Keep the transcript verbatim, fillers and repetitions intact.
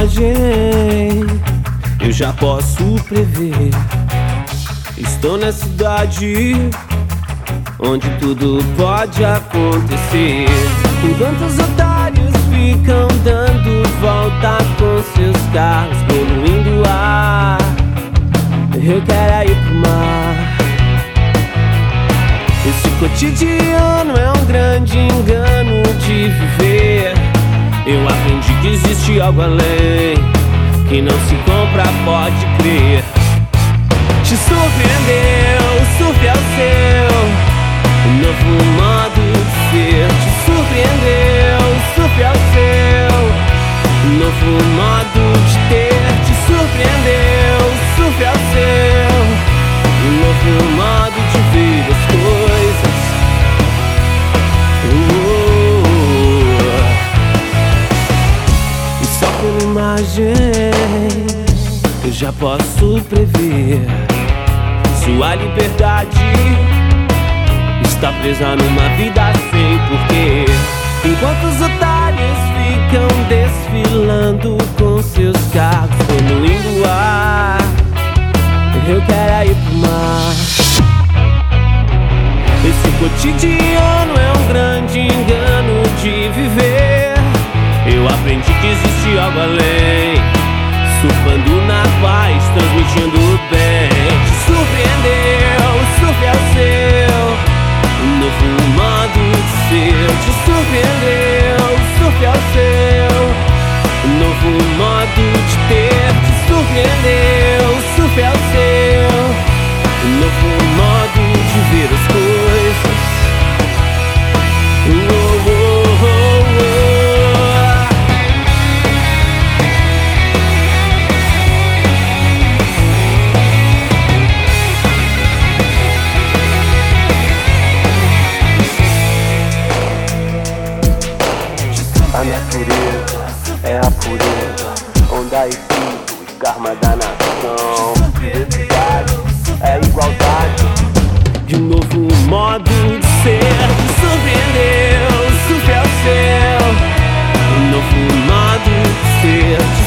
imagem, eu já posso prever. Estou na cidade onde tudo pode acontecer. Enquanto os otários ficam dando volta com seus carros poluindo o ar, eu quero ir pro mar. Esse cotidiano é um grande engano de viver. Eu aprendi que existe algo além, que não se compra, pode crer. Te surpreendeu, o surf é o seu, o novo modo de ser. Te surpreendeu, o surf é o seu, o novo modo de ter. Te surpreendeu, o surf é o seu, o novo modo de ver as coisas. uh, E só pela imagem eu já posso prever. Sua liberdade está presa numa vida sem porquê. Enquanto os otários ficam desfilando com seus carros poluindo o ar, eu quero ir pro mar. Esse cotidiano é um grande engano de viver. Eu aprendi que existe algo além, surfando na paz, transmitindo o bem. Te surpreendeu, o surf é o seu, o novo modo de ser. Te surpreendeu, o surf é o seu, o novo modo de ter. Te surpreendeu, o surf é o seu, o novo modo de ver as coisas. uh, uh, uh, uh, uh. A natureza é a pureza, onda e fio, karma da nação. Diversidade é igualdade De um novo modo de ser. Te surpreendeu, o surf é o seu, um novo modo de ser.